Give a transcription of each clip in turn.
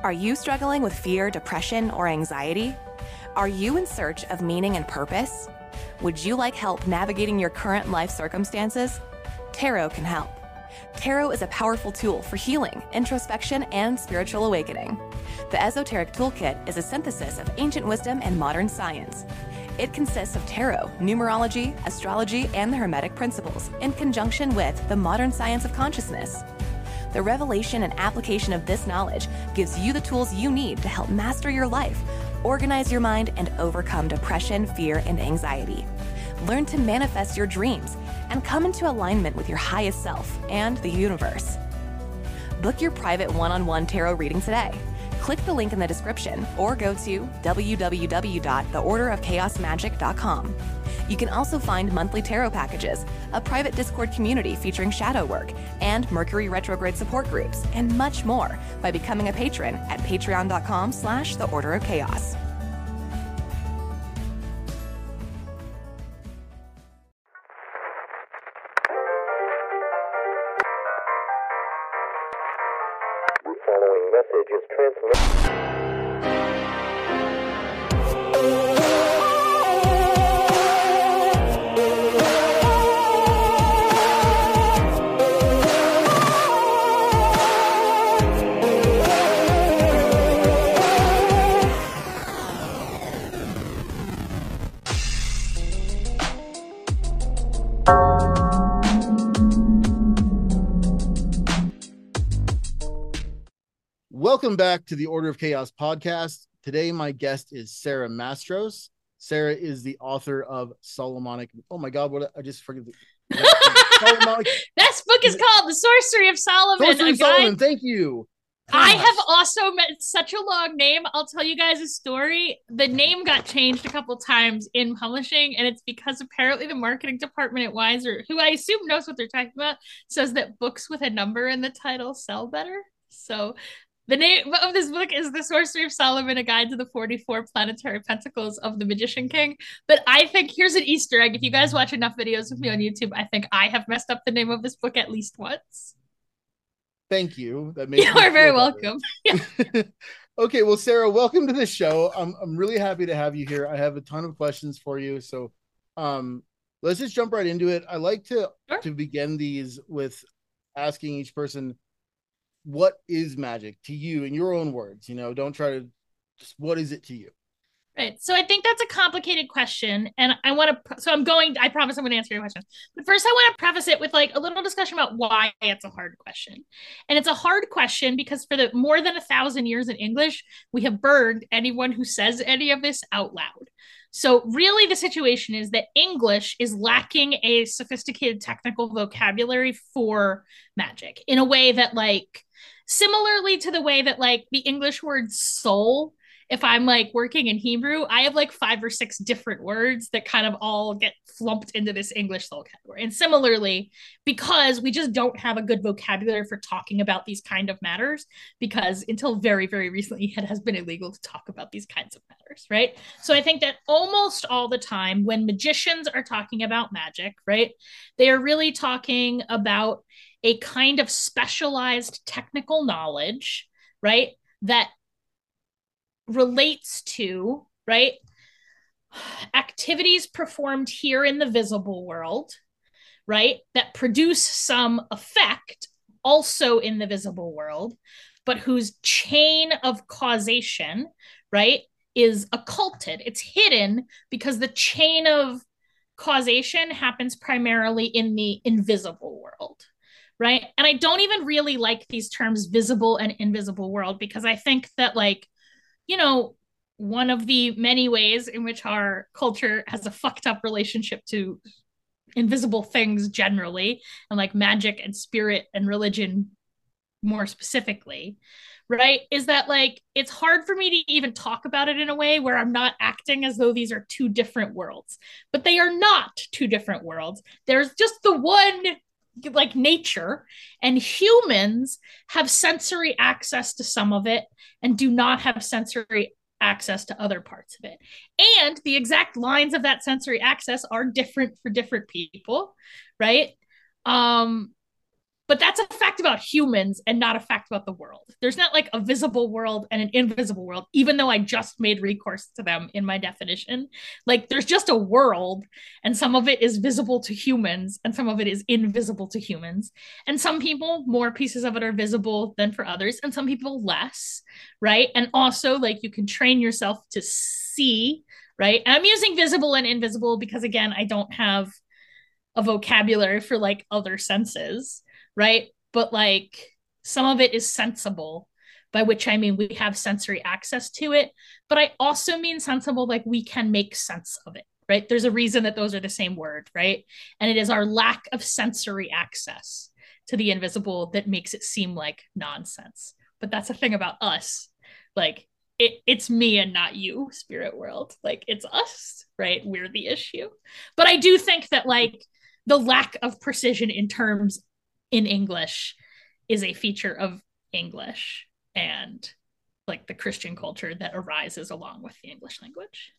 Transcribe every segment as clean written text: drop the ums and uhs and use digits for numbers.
Are you struggling with fear, depression, or anxiety? Are you in search of meaning and purpose? Would you like help navigating your current life circumstances? Tarot can help. Tarot is a powerful tool for healing, introspection, and spiritual awakening. The Esoteric Toolkit is a synthesis of ancient wisdom and modern science. It consists of tarot, numerology, astrology, and the Hermetic principles in conjunction with the modern science of consciousness. The revelation and application of this knowledge gives you the tools you need to help master your life, organize your mind, and overcome depression, fear, and anxiety. Learn to manifest your dreams and come into alignment with your highest self and the universe. Book your private one-on-one tarot reading today. Click the link in the description or go to www.theorderofchaosmagic.com. You can also find monthly tarot packages, a private Discord community featuring shadow work, and Mercury retrograde support groups, and much more by becoming a patron at patreon.com/theorderofchaos. The following message is transmitted. Welcome back to the Order of Chaos podcast. Today, my guest is Sarah Mastros. Sarah is the author of Solomonic. Oh my God, what I just forget. Solomonic. This book is called The Sorcery of Solomon. Sorcery of Solomon. Thank you. I have also met such a long name. I'll tell you guys a story. The name got changed a couple times in publishing, and it's because apparently the marketing department at Weiser, who I assume knows what they're talking about, says that books with a number in the title sell better. So the name of this book is The Sorcery of Solomon, a guide to the 44 planetary pentacles of the Magician King. But I think here's an Easter egg. If you guys watch enough videos of me on YouTube, I think I have messed up the name of this book at least once. Thank you. That makes you are very welcome. Okay, well, Sarah, welcome to the show. I'm really happy to have you here. I have a ton of questions for you. So let's just jump right into it. I like to begin these with asking each person, what is magic to you in your own words? You know, don't try to just, what is it to you? Right. So I think that's a complicated question. And I promise I'm going to answer your question. But first, I want to preface it with like a little discussion about why it's a hard question. And it's a hard question because for the more than 1,000 years in English, we have burned anyone who says any of this out loud. So really the situation is that English is lacking a sophisticated technical vocabulary for magic in a way that like, similarly to the way that like the English word soul, if I'm like working in Hebrew, I have like 5 or 6 different words that kind of all get flumped into this English soul category. And similarly, because we just don't have a good vocabulary for talking about these kind of matters, because until very, very recently, it has been illegal to talk about these kinds of matters, right? So I think that almost all the time when magicians are talking about magic, right, they are really talking about a kind of specialized technical knowledge, right, that relates to, right, activities performed here in the visible world, right, that produce some effect also in the visible world, but whose chain of causation, right, is occulted. It's hidden because the chain of causation happens primarily in the invisible world. Right. And I don't even really like these terms visible and invisible world, because I think that, like, you know, one of the many ways in which our culture has a fucked up relationship to invisible things generally, and like magic and spirit and religion more specifically, right, is that like it's hard for me to even talk about it in a way where I'm not acting as though these are two different worlds. But they are not two different worlds. There's just the one, like, nature, and humans have sensory access to some of it and do not have sensory access to other parts of it. And the exact lines of that sensory access are different for different people, right? But But that's a fact about humans and not a fact about the world. There's not like a visible world and an invisible world, even though I just made recourse to them in my definition. Like there's just a world, and some of it is visible to humans and some of it is invisible to humans. And some people, more pieces of it are visible than for others, and some people less, right? And also, like, you can train yourself to see, right? And I'm using visible and invisible because, again, I don't have a vocabulary for like other senses, right? But like some of it is sensible, by which I mean we have sensory access to it. But I also mean sensible, like we can make sense of it, right? There's a reason that those are the same word, right? And it is our lack of sensory access to the invisible that makes it seem like nonsense. But that's the thing about us. Like it's me and not you, spirit world. Like it's us, right? We're the issue. But I do think that like the lack of precision in terms in English is a feature of English and like the Christian culture that arises along with the English language.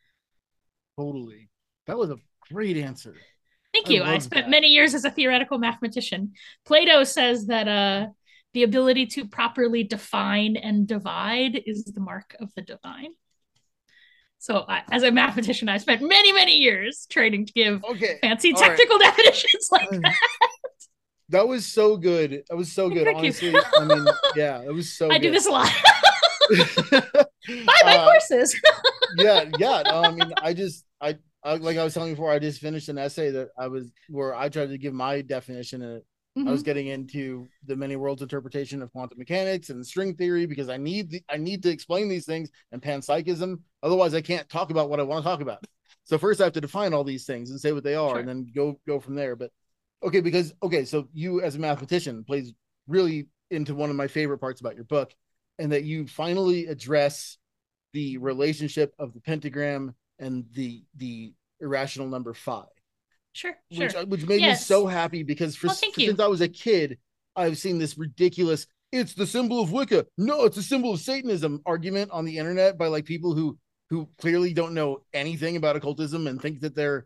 Totally. That was a great answer. Thank you. I spent many years as a theoretical mathematician. Plato says that the ability to properly define and divide is the mark of the divine. So as a mathematician, I spent many, many years training to give fancy technical definitions like that. That was so good. That was so good. Thank honestly, you. I mean, yeah, it was so I good. do this a lot. Buy my courses. Yeah. No, I mean, I like I was telling you before, I just finished an essay that where I tried to give my definition, and I was getting into the many worlds interpretation of quantum mechanics and string theory because I need to explain these things and panpsychism. Otherwise, I can't talk about what I want to talk about. So first, I have to define all these things and say what they are, and then go from there. But so you as a mathematician plays really into one of my favorite parts about your book, and that you finally address the relationship of the pentagram and the irrational number 5. Sure. Which made me so happy because since I was a kid, I've seen this ridiculous, it's the symbol of Wicca. No, it's a symbol of Satanism argument on the internet by like people who clearly don't know anything about occultism and think that they're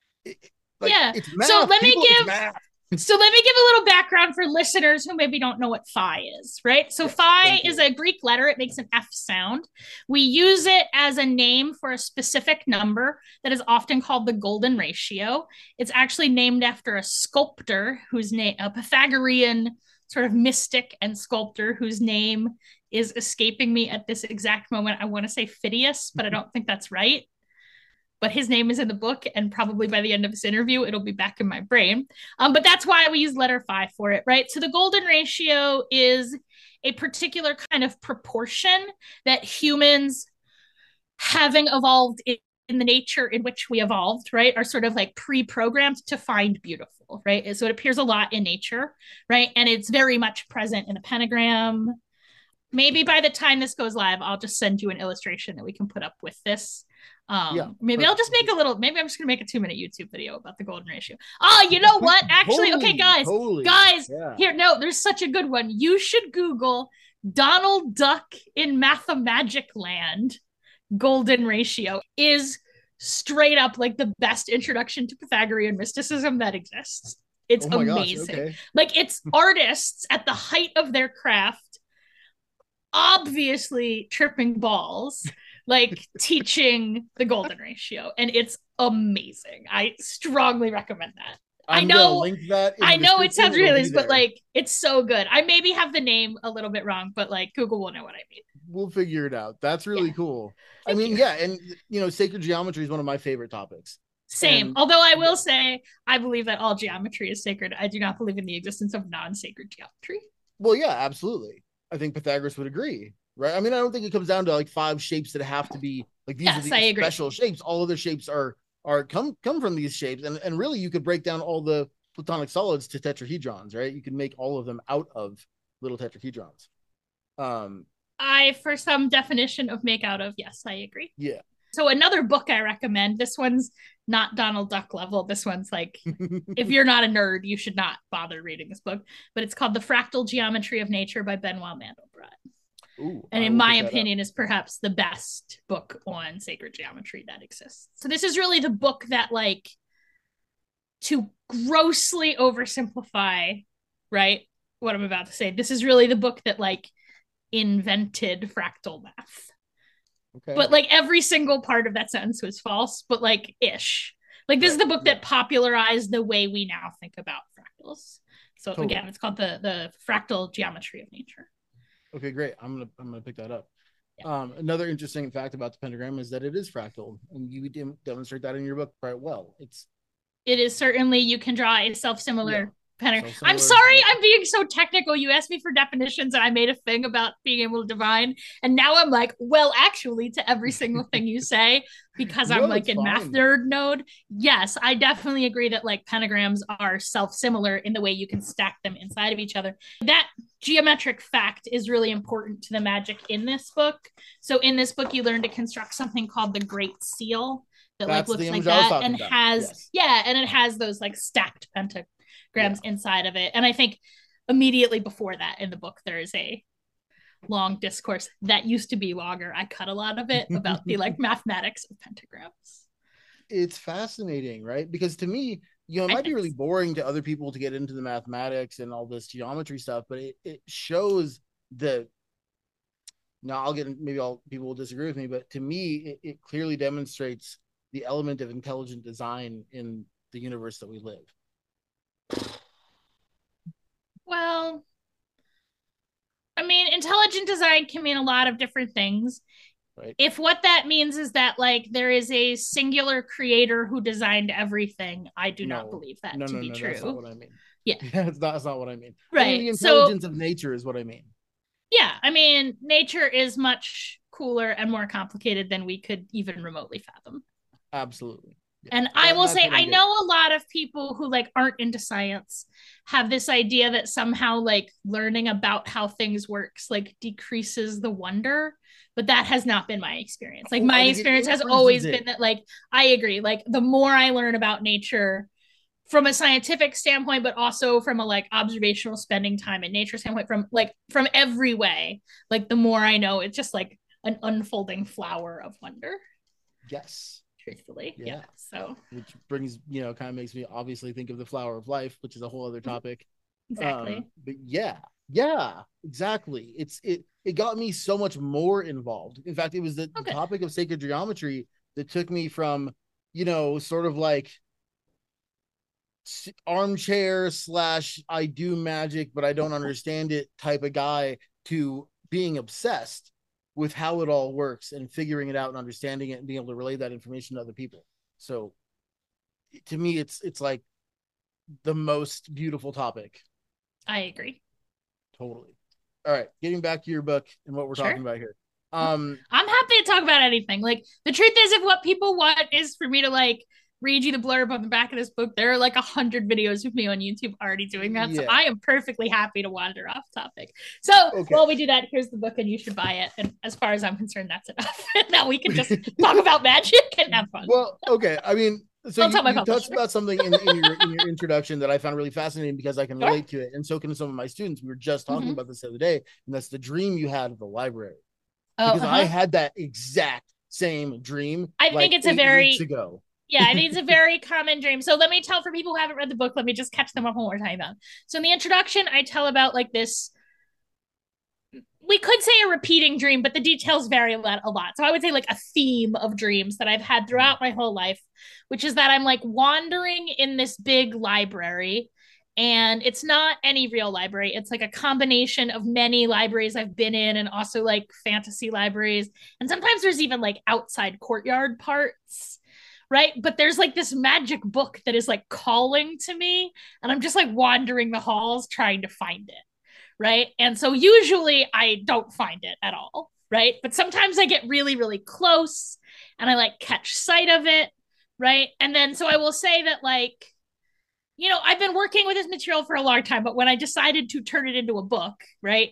it's math. So let me give a little background for listeners who maybe don't know what phi is, right? So phi is a Greek letter. It makes an F sound. We use it as a name for a specific number that is often called the golden ratio. It's actually named after a sculptor whose name, a Pythagorean sort of mystic and sculptor whose name is escaping me at this exact moment. I want to say Phidias, but I don't think that's right. But his name is in the book, and probably by the end of this interview, it'll be back in my brain. But that's why we use letter phi for it, right? So the golden ratio is a particular kind of proportion that humans, having evolved in the nature in which we evolved, right, are sort of like pre-programmed to find beautiful, right? So it appears a lot in nature, right? And it's very much present in the pentagram. Maybe by the time this goes live, I'll just send you an illustration that we can put up with this. Maybe I'll just make maybe I'm just gonna make a 2-minute YouTube video about the golden ratio. Oh, you know what? Actually, okay, guys, here, no, there's such a good one. You should Google Donald Duck in Mathemagic Land golden ratio. Is straight up like the best introduction to Pythagorean mysticism that exists. It's amazing. Gosh, like it's artists at the height of their craft, obviously tripping balls, like teaching the golden ratio, and it's amazing. I strongly recommend that. I know it sounds realist, but like it's so good. I maybe have the name a little bit wrong, but like Google will know what I mean. We'll figure it out. That's really cool. Thank you. And sacred geometry is one of my favorite topics. Same. Although I will say I believe that all geometry is sacred. I do not believe in the existence of non-sacred geometry. Well, yeah, absolutely. I think Pythagoras would agree, right? I mean, I don't think it comes down to like 5 shapes that have to be like these are the special shapes. All other shapes are come from these shapes, and really you could break down all the platonic solids to tetrahedrons, right? You can make all of them out of little tetrahedrons. For some definition of make out of, yes, I agree. Yeah. So another book I recommend, this one's not Donald Duck level. This one's like, if you're not a nerd, you should not bother reading this book. But it's called The Fractal Geometry of Nature by Benoit Mandelbrot. Ooh, and in my opinion, is perhaps the best book on sacred geometry that exists. So this is really the book that, like, to grossly oversimplify right? What I'm about to say. This is really the book that like invented fractal math. Okay. But like every single part of that sentence was false, but like ish. Like this is the book that popularized the way we now think about fractals. So again, it's called the Fractal Geometry of Nature. Okay, great. I'm gonna pick that up. Yeah. Another interesting fact about the pentagram is that it is fractal, and you demonstrate that in your book quite well. It is certainly, you can draw a self-similar pentagram. I'm sorry, I'm being so technical. You asked me for definitions, and I made a thing about being able to divine, and now I'm like, well, actually, to every single thing you say, because I'm like in math nerd node. Yes, I definitely agree that like pentagrams are self-similar in the way you can stack them inside of each other. That geometric fact is really important to the magic in this book. So in this book, you learn to construct something called the Great Seal that like looks like that and has and it has those like stacked pentagrams inside of it. And I think immediately before that in the book there is a long discourse that used to be longer. I cut a lot of it about the like mathematics of pentagrams. It's fascinating, right? Because to me, you know, it might be really boring to other people to get into the mathematics and all this geometry stuff, but it shows the now people will disagree with me, but to me it clearly demonstrates the element of intelligent design in the universe that we live. Well, I mean, intelligent design can mean a lot of different things. Right. If what that means is that like there is a singular creator who designed everything, I do not believe that to be true. That's not what I mean. Yeah, that's not what I mean. Right. I mean, the intelligence of nature is what I mean. Yeah, I mean, nature is much cooler and more complicated than we could even remotely fathom. Absolutely. Yeah. And I will say, I know a lot of people who like aren't into science have this idea that somehow like learning about how things works like decreases the wonder, but that has not been my experience. Like my experience has always been that like, I agree. Like the more I learn about nature from a scientific standpoint, but also from a like observational spending time in nature standpoint, from every way, like the more I know, it's just like an unfolding flower of wonder. Yes. Truthfully. Yeah. So which brings, you know, kind of makes me obviously think of the flower of life, which is a whole other topic. Exactly. But yeah, exactly. It got me so much more involved. In fact, it was the topic of sacred geometry that took me from, you know, sort of like armchair / I do magic, but I don't understand it type of guy to being obsessed with how it all works and figuring it out and understanding it and being able to relay that information to other people. So to me, it's like the most beautiful topic. I agree. Totally. All right. Getting back to your book and what we're talking about here. I'm happy to talk about anything. Like the truth is, if what people want is for me to like read you the blurb on the back of this book, there are like 100 videos of me on YouTube already doing that. So I am perfectly happy to wander off topic. So while we do that, here's the book and you should buy it. And as far as I'm concerned, that's enough. Now we can just talk about magic and have fun. Well, okay. I mean, so you touched about something in your introduction that I found really fascinating because I can relate to it. And so can some of my students. We were just talking about this the other day, and that's the dream you had of the library. Because I had that exact same dream. I think it's 8 weeks ago. Yeah, I think it's a very common dream. So let me tell, for people who haven't read the book, let me just catch them up on what we're talking about. So in the introduction, I tell about like this, we could say a repeating dream, but the details vary a lot. So I would say like a theme of dreams that I've had throughout my whole life, which is that I'm like wandering in this big library, and it's not any real library. It's like a combination of many libraries I've been in and also like fantasy libraries. And sometimes there's even like outside courtyard parts. Right. But there's like this magic book that is like calling to me. And I'm just like wandering the halls trying to find it. Right. And so usually I don't find it at all. Right. But sometimes I get really, really close and I like catch sight of it. Right. And then so I will say that like, you know, I've been working with this material for a long time, but when I decided to turn it into a book, right,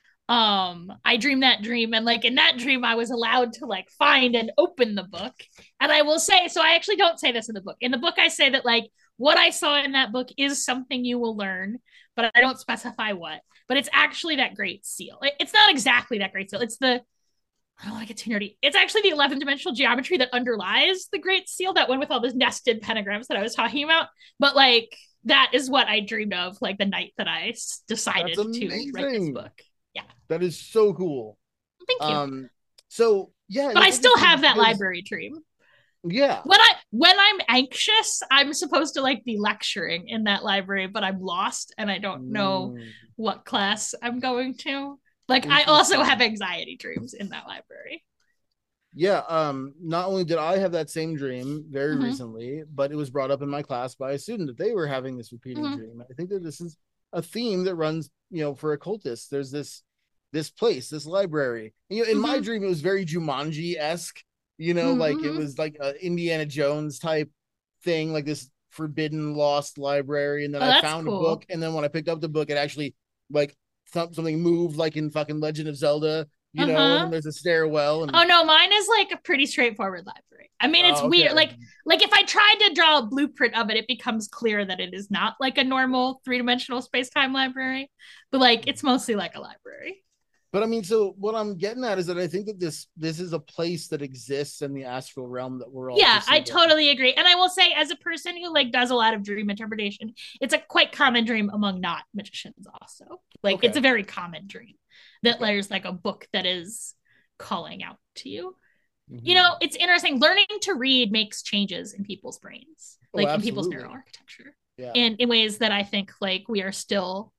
I dreamed that dream, and like in that dream I was allowed to like find and open the book. And I will say, so I actually don't say this in the book. In the book I say that like what I saw in that book is something you will learn, but I don't specify what. But it's actually that Great Seal. It's not exactly that Great Seal. It's the, I don't want to get too nerdy. It's actually the 11th dimensional geometry that underlies the Great Seal, that one with all those nested pentagrams that I was talking about. But like that is what I dreamed of like the night that I decided to write this book. Yeah. That is so cool. Thank you. So yeah, but I still have that library dream. Yeah. When I'm anxious, I'm supposed to like be lecturing in that library, but I'm lost and I don't know what class I'm going to. Like I also have anxiety dreams in that library. Yeah, not only did I have that same dream very recently, but it was brought up in my class by a student that they were having this repeating dream. I think that this is a theme that runs, for occultists. There's this place, this library. In my dream, it was very Jumanji-esque. Like it was like a Indiana Jones type thing, like this forbidden lost library. And then I found a book, and then when I picked up the book, it actually like something moved, like in fucking Legend of Zelda. And then there's a stairwell. Oh no, mine is like a pretty straightforward library. I mean, it's weird. Like if I tried to draw a blueprint of it, it becomes clear that it is not like a normal 3-dimensional space-time library, but like it's mostly like a library. But I mean, so what I'm getting at is that I think that this is a place that exists in the astral realm that we're all. Yeah, I totally agree. And I will say, as a person who like does a lot of dream interpretation, it's a quite common dream among not magicians also. Like it's a very common dream that there's like a book that is calling out to you. It's interesting. Learning to read makes changes in people's brains, like in people's neural architecture, and in ways that I think like we are still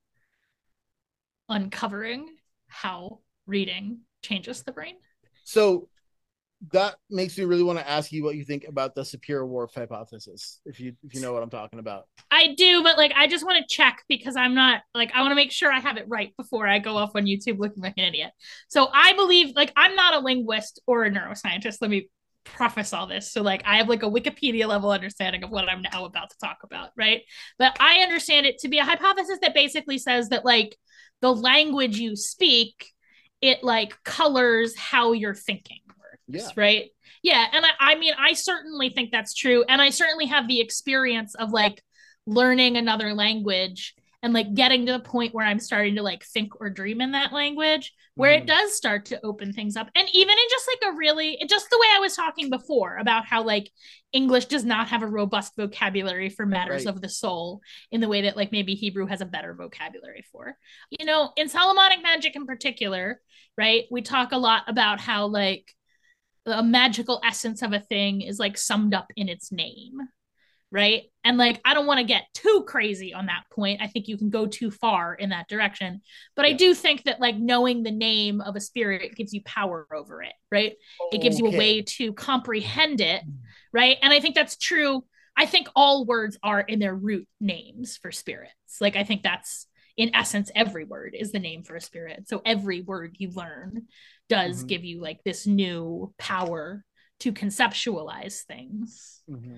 uncovering how reading changes the brain. So that makes me really want to ask you what you think about the Sapir-Whorf hypothesis, if you know what I'm talking about. I do, but like I just want to check because I'm not like I want to make sure I have it right before I go off on YouTube looking like an idiot. So I believe like I'm not a linguist or a neuroscientist. Let me preface all this. So like I have like a Wikipedia level understanding of what I'm now about to talk about, right? But I understand it to be a hypothesis that basically says that like the language you speak, it like colors how you're thinking works, right? Yeah, and I mean, I certainly think that's true, and I certainly have the experience of like learning another language and like getting to the point where I'm starting to like think or dream in that language, where it does start to open things up. And even in just like a really, just the way I was talking before about how like English does not have a robust vocabulary for matters of the soul in the way that like maybe Hebrew has a better vocabulary for. In Solomonic magic in particular, right? We talk a lot about how like the magical essence of a thing is like summed up in its name, right? And like I don't want to get too crazy on that point. I think you can go too far in that direction, but I do think that like knowing the name of a spirit gives you power over it, right? It gives you a way to comprehend it, right? And I think that's true. I think all words are in their root names for spirits. Like I think that's in essence every word is the name for a spirit. So every word you learn does give you like this new power to conceptualize things.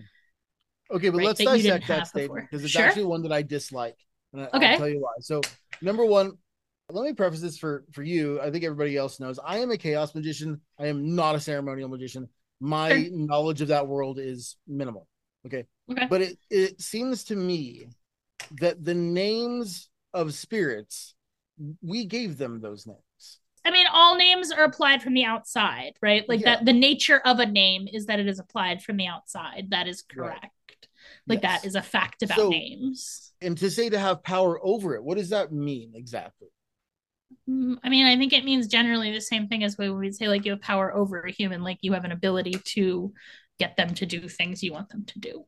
Okay, but let's dissect that statement because it's actually one that I dislike. And I'll tell you why. So, number one, let me preface this for you. I think everybody else knows I am a chaos magician. I am not a ceremonial magician. My knowledge of that world is minimal. Okay. But it seems to me that the names of spirits, we gave them those names. I mean, all names are applied from the outside, right? Like that the nature of a name is that it is applied from the outside. That is correct. Like that is a fact about names. And to say to have power over it, what does that mean exactly? I mean, I think it means generally the same thing as when we'd say like you have power over a human, like you have an ability to get them to do things you want them to do.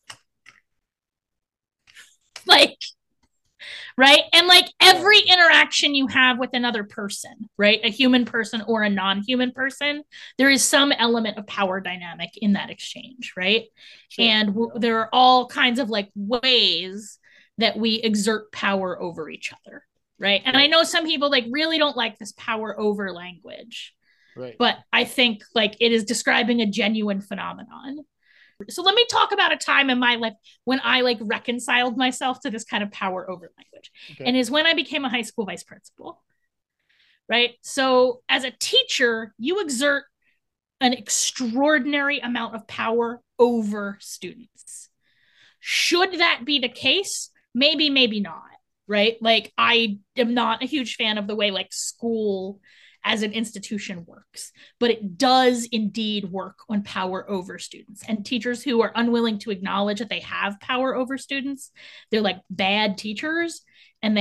Like, right? And like every interaction you have with another person, right? A human person or a non-human person, there is some element of power dynamic in that exchange, right? And there are all kinds of like ways that we exert power over each other, right? And I know some people like really don't like this power over language, but I think like it is describing a genuine phenomenon. So let me talk about a time in my life when I like reconciled myself to this kind of power over language. And is when I became a high school vice principal, right? So as a teacher, you exert an extraordinary amount of power over students. Should that be the case? Maybe, maybe not, right? Like I am not a huge fan of the way like school as an institution works, but it does indeed work on power over students. And teachers who are unwilling to acknowledge that they have power over students, they're like bad teachers, and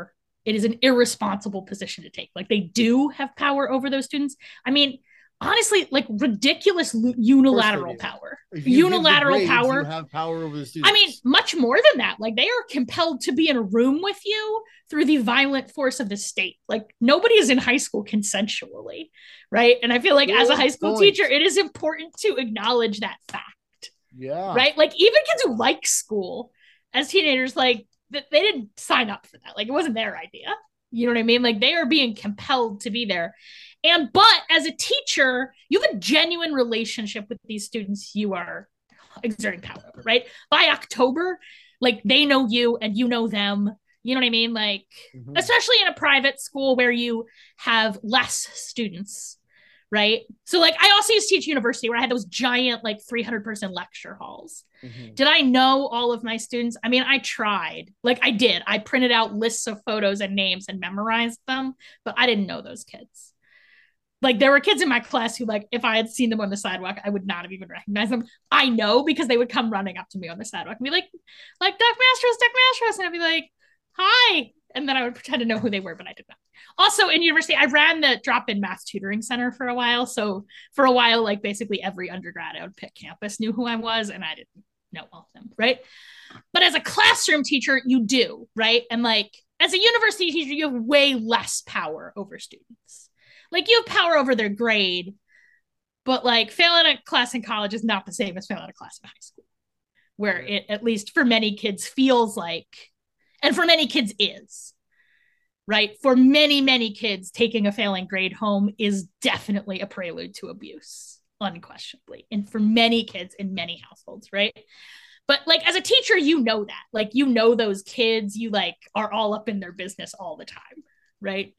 it is an irresponsible position to take. Like, they do have power over those students. I mean, honestly, like, ridiculous unilateral power. Unilateral grades, power. You have power over the students. I mean, much more than that. Like, they are compelled to be in a room with you through the violent force of the state. Like, nobody is in high school consensually, right? And I feel like as a high school teacher, it is important to acknowledge that fact. Yeah. Right? Like, even kids who like school as teenagers, like, they didn't sign up for that. Like, it wasn't their idea. You know what I mean? Like, they are being compelled to be there. But as a teacher, you have a genuine relationship with these students you are exerting power over, right? By October, like, they know you and you know them. You know what I mean? Like, especially in a private school where you have less students, right? So, like, I also used to teach university where I had those giant, like, 300-person lecture halls. Did I know all of my students? I mean, I tried. Like, I did. I printed out lists of photos and names and memorized them, but I didn't know those kids. Like, there were kids in my class who, like, if I had seen them on the sidewalk, I would not have even recognized them. I know because they would come running up to me on the sidewalk and be like, Doc Mastros. And I'd be like, hi. And then I would pretend to know who they were, but I did not. Also, in university, I ran the drop-in math tutoring center for a while. So for a while, like, basically every undergrad out of Pitt campus knew who I was, and I didn't know all of them, right? But as a classroom teacher, you do, right? And, like, as a university teacher, you have way less power over students. Like, you have power over their grade, but, like, failing a class in college is not the same as failing a class in high school, where it, at least for many kids, feels like, and for many kids is, right? For many, many kids, taking a failing grade home is definitely a prelude to abuse, unquestionably. And for many kids in many households, right? But, like, as a teacher, you know that. Like, you know those kids, you, like, are all up in their business all the time, right?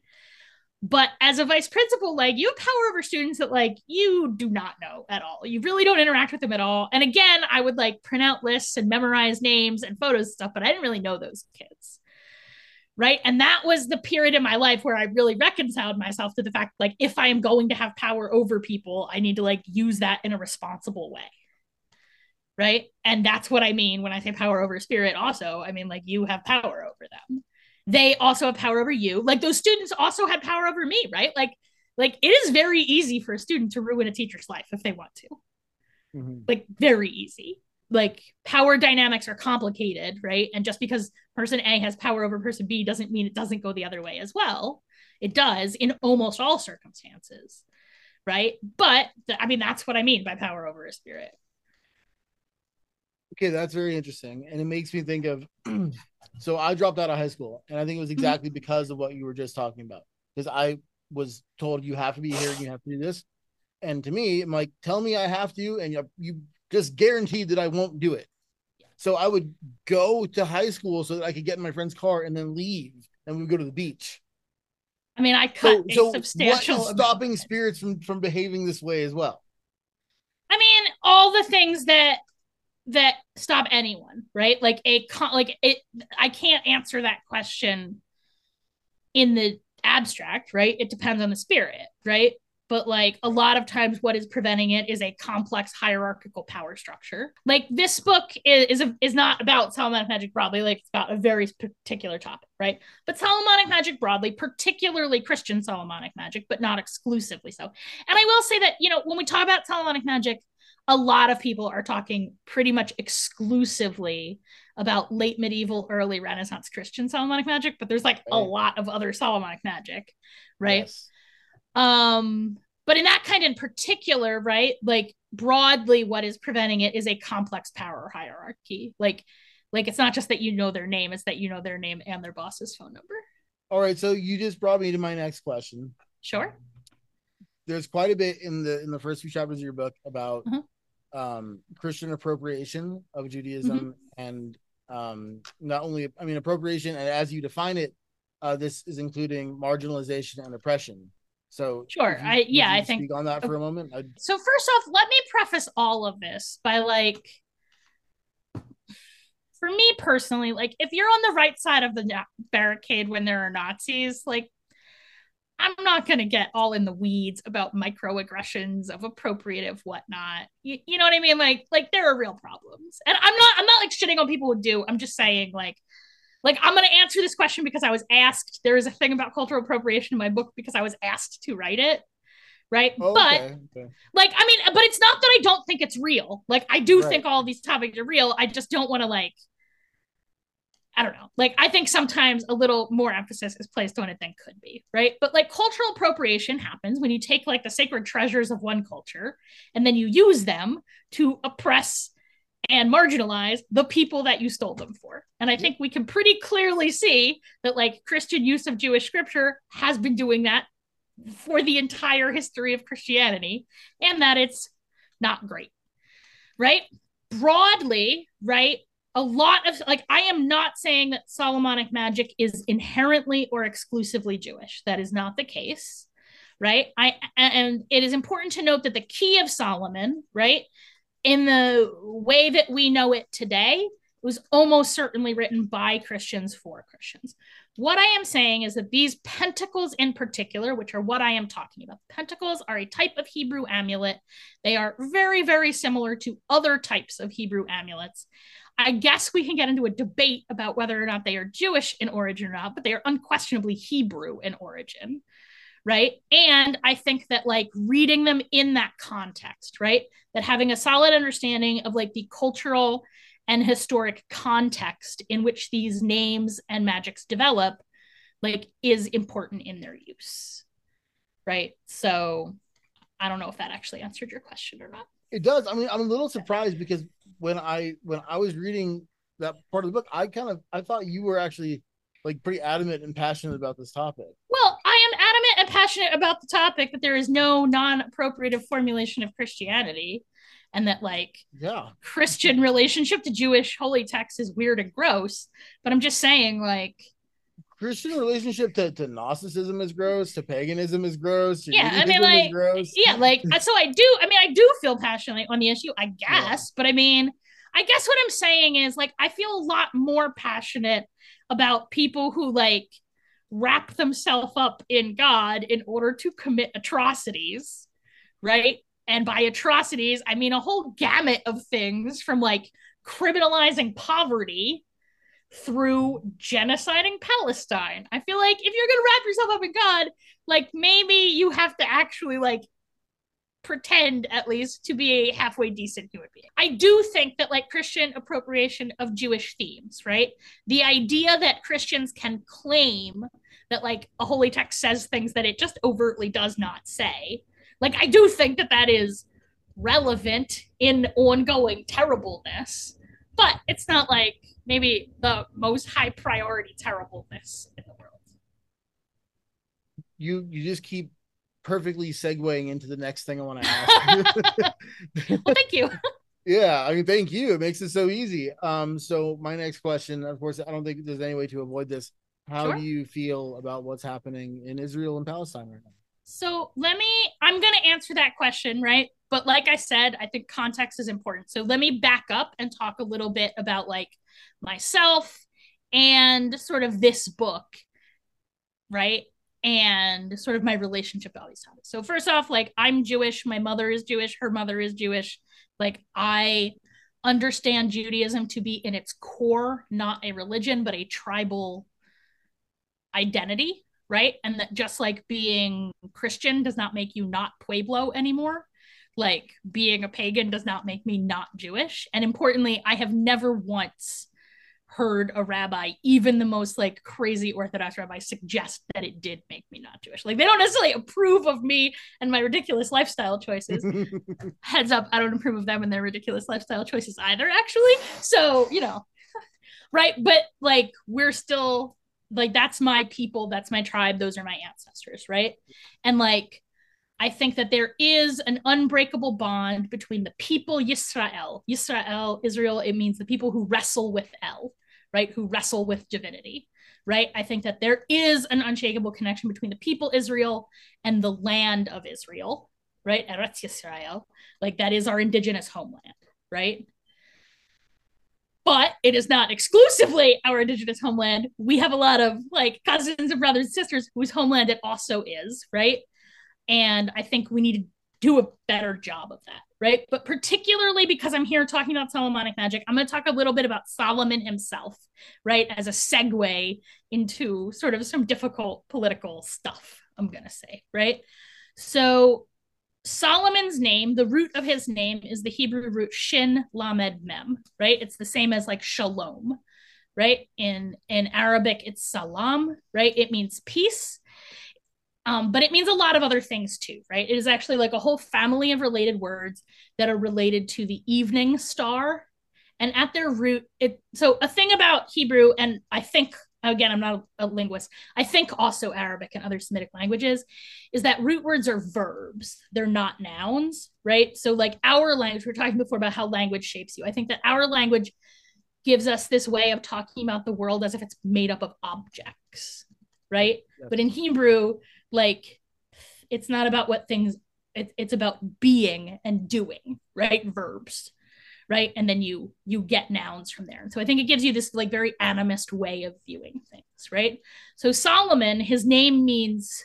But as a vice principal, like, you have power over students that, like, you do not know at all. You really don't interact with them at all. And again, I would, like, print out lists and memorize names and photos and stuff, but I didn't really know those kids. Right. And that was the period in my life where I really reconciled myself to the fact, like, if I am going to have power over people, I need to, like, use that in a responsible way. Right. And that's what I mean when I say power over spirit. Also, I mean, like, you have power over them. They also have power over you. Like, those students also had power over me, right? Like it is very easy for a student to ruin a teacher's life if they want to. Like, very easy. Like, power dynamics are complicated, right? And just because person A has power over person B doesn't mean it doesn't go the other way as well. It does in almost all circumstances, right? But I mean, that's what I mean by power over a spirit. Okay, that's very interesting. And it makes me think of, so I dropped out of high school, and I think it was exactly because of what you were just talking about. Because I was told, you have to be here and you have to do this. And to me, I'm like, tell me I have to, and you just guaranteed that I won't do it. So I would go to high school so that I could get in my friend's car and then leave, and we would go to the beach. I mean, I cut a substantial. What is stopping spirits from behaving this way as well? I mean, all the things that stop anyone, right? Like, I can't answer that question in the abstract, right? It depends on the spirit, right? But, like, a lot of times what is preventing it is a complex hierarchical power structure. Like, this book is not about Solomonic magic broadly. Like, it's about a very particular topic, right? But Solomonic magic broadly, particularly Christian Solomonic magic, but not exclusively so. And I will say that, you know, when we talk about Solomonic magic, a lot of people are talking pretty much exclusively about late medieval, early Renaissance Christian Solomonic magic, but there's, like, a lot of other Solomonic magic, right? Yes. But in that kind in particular, right, like, broadly what is preventing it is a complex power hierarchy. Like it's not just that you know their name, it's that you know their name and their boss's phone number. All right, so you just brought me to my next question. Sure. There's quite a bit in the first few chapters of your book about Christian appropriation of Judaism, and not only, I mean, appropriation, and as you define it, this is including marginalization and oppression. So sure, I think speak on that for a moment. So first off, let me preface all of this by, like, for me personally, like, if you're on the right side of the barricade when there are Nazis, like, I'm not going to get all in the weeds about microaggressions of appropriative whatnot. You know what I mean? Like there are real problems, and I'm not like shitting on people who do. I'm just saying like I'm going to answer this question because I was asked. There is a thing about cultural appropriation in my book because I was asked to write it. Right. Oh, but okay. like, I mean, but it's not that I don't think it's real. Like, I do Right. think all these topics are real. I just don't want to like, I don't know. Like, I think sometimes a little more emphasis is placed on it than could be, right? But like cultural appropriation happens when you take like the sacred treasures of one culture and then you use them to oppress and marginalize the people that you stole them for. And I think we can pretty clearly see that like Christian use of Jewish scripture has been doing that for the entire history of Christianity, and that it's not great, right? Broadly, right? A lot of like, I am not saying that Solomonic magic is inherently or exclusively Jewish. That is not the case, right? And it is important to note that the key of Solomon, right, in the way that we know it today, was almost certainly written by Christians for Christians. What I am saying is that these pentacles in particular, which are what I am talking about, pentacles are a type of Hebrew amulet. They are very, very similar to other types of Hebrew amulets. I guess we can get into a debate about whether or not they are Jewish in origin or not, but they are unquestionably Hebrew in origin, right? And I think that like reading them in that context, right? That having a solid understanding of like the cultural and historic context in which these names and magics develop, like, is important in their use, right? So I don't know if that actually answered your question or not. It does. I mean, I'm a little surprised because when I was reading that part of the book, I thought you were actually like pretty adamant and passionate about this topic. Well, I am adamant and passionate about the topic that there is no non-appropriative formulation of Christianity, and that like Christian relationship to Jewish holy texts is weird and gross. But I'm just saying, like, Christian relationship to Gnosticism is gross, to paganism is gross. Yeah, I mean, like, yeah, like, so I do feel passionately on the issue, I guess. But I mean, I guess what I'm saying is like I feel a lot more passionate about people who like wrap themselves up in God in order to commit atrocities, right? And by atrocities, I mean a whole gamut of things from like criminalizing poverty through genociding Palestine. I feel like if you're going to wrap yourself up in God, like maybe you have to actually like pretend at least to be a halfway decent human being. I do think that like Christian appropriation of Jewish themes, right? The idea that Christians can claim that like a holy text says things that it just overtly does not say. Like I do think that that is relevant in ongoing terribleness, but it's not like maybe the most high priority terribleness in the world. You just keep perfectly segueing into the next thing I want to ask. Well, thank you. Yeah, I mean, thank you. It makes it so easy. So my next question, of course, I don't think there's any way to avoid this. How do you feel about what's happening in Israel and Palestine right now? So I'm going to answer that question, right? But like I said, I think context is important. So let me back up and talk a little bit about like myself and sort of this book, right? And sort of my relationship to all these topics. So first off, like I'm Jewish, my mother is Jewish, her mother is Jewish. Like I understand Judaism to be in its core, not a religion, but a tribal identity, right? And that just like being Christian does not make you not Pueblo anymore. Like being a pagan does not make me not Jewish. And importantly, I have never once heard a rabbi, even the most like crazy Orthodox rabbi, suggest that it did make me not Jewish. Like they don't necessarily approve of me and my ridiculous lifestyle choices. Heads up, I don't approve of them and their ridiculous lifestyle choices either, actually. So, you know, right. But like we're still like, that's my people, that's my tribe, those are my ancestors, right? And like I think that there is an unbreakable bond between the people Yisrael, Israel, it means the people who wrestle with El, right? Who wrestle with divinity, right? I think that there is an unshakable connection between the people Israel and the land of Israel, right? Eretz Yisrael, like that is our indigenous homeland, right? but it is not exclusively our indigenous homeland. We have a lot of like cousins and brothers and sisters whose homeland it also is, right? And I think we need to do a better job of that, right? But particularly because I'm here talking about Solomonic magic, I'm going to talk a little bit about Solomon himself, right? As a segue into sort of some difficult political stuff, I'm going to say, right? So Solomon's name, the root of his name is the Hebrew root Shin Lamed Mem, right? It's the same as like shalom, right? In Arabic, it's salam, right? It means peace. But it means a lot of other things too, right? It is actually like a whole family of related words that are related to the evening star. And at their root, so a thing about Hebrew, and I think, again, I'm not a linguist, I think also Arabic and other Semitic languages, is that root words are verbs. They're not nouns, right? So like our language, we were talking before about how language shapes you. I think that our language gives us this way of talking about the world as if it's made up of objects, right? Yes. But in Hebrew, like it's not about what things, it's about being and doing, right? Verbs, right? And then you get nouns from there. And so I think it gives you this like very animist way of viewing things, right? So Solomon, his name means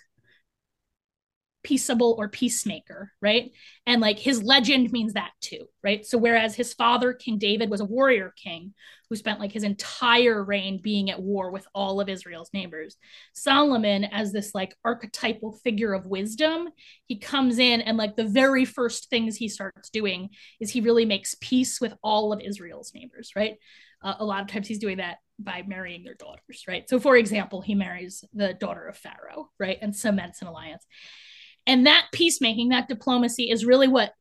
peaceable or peacemaker, right? And like his legend means that too, right? So whereas his father, King David, was a warrior king who spent like his entire reign being at war with all of Israel's neighbors, Solomon, as this like archetypal figure of wisdom, he comes in and like the very first things he starts doing is he really makes peace with all of Israel's neighbors, right? A lot of times he's doing that by marrying their daughters, right? So for example, he marries the daughter of Pharaoh, right? And cements an alliance. And that peacemaking, that diplomacy is really what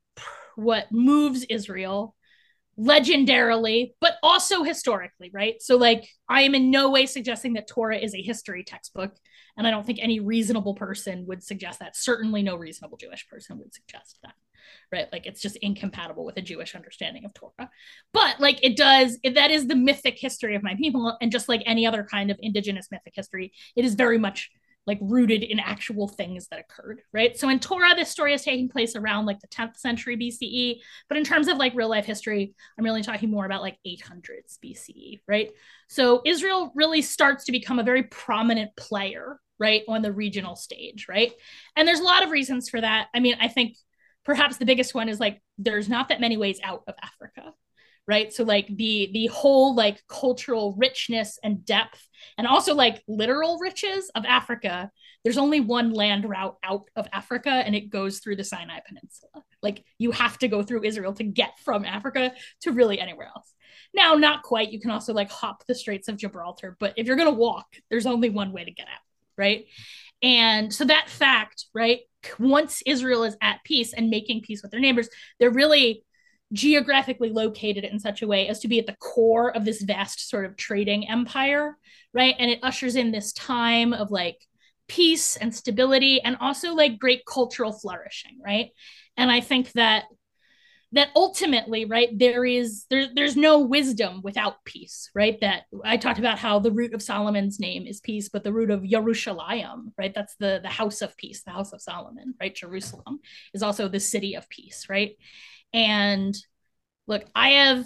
moves Israel legendarily, but also historically, right? So like, I am in no way suggesting that Torah is a history textbook. And I don't think any reasonable person would suggest that. Certainly no reasonable Jewish person would suggest that, right? Like it's just incompatible with a Jewish understanding of Torah. But like that is the mythic history of my people. And just like any other kind of indigenous mythic history, it is very much like rooted in actual things that occurred, right? So in Torah, this story is taking place around like the 10th century BCE, but in terms of like real life history, I'm really talking more about like 800s BCE, right? So Israel really starts to become a very prominent player, right, on the regional stage, right? And there's a lot of reasons for that. I mean, I think perhaps the biggest one is like, there's not that many ways out of Africa, right? So like the whole like cultural richness and depth and also like literal riches of Africa, there's only one land route out of Africa and it goes through the Sinai Peninsula. Like you have to go through Israel to get from Africa to really anywhere else. Now, not quite. You can also like hop the Straits of Gibraltar, but if you're going to walk, there's only one way to get out, right? And so that fact, right, once Israel is at peace and making peace with their neighbors, they're really geographically located in such a way as to be at the core of this vast sort of trading empire, right? And it ushers in this time of like peace and stability and also like great cultural flourishing, right? And I think that ultimately, right, there's no wisdom without peace, right? That I talked about how the root of Solomon's name is peace, but the root of Yerushalayim, right? That's the house of peace, the house of Solomon, right? Jerusalem is also the city of peace, right? And look, I have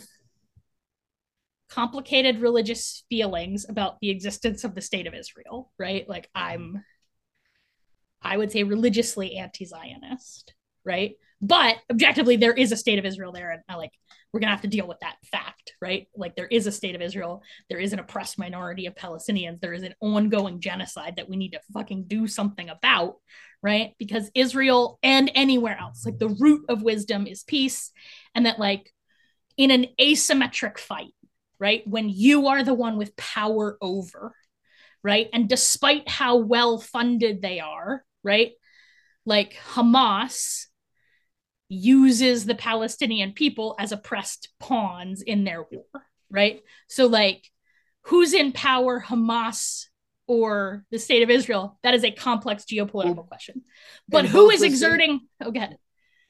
complicated religious feelings about the existence of the state of Israel, right? Like I would say religiously anti-Zionist, right? But objectively, there is a state of Israel there, and we're gonna have to deal with that fact, right? Like there is a state of Israel, there is an oppressed minority of Palestinians, there is an ongoing genocide that we need to fucking do something about, right? Because Israel and anywhere else, like the root of wisdom is peace, and that like in an asymmetric fight, right? When you are the one with power over, right? And despite how well funded they are, right? Like Hamas uses the Palestinian people as oppressed pawns in their war, right? So like who's in power, Hamas or the state of Israel? That is a complex geopolitical question. But who is exerting,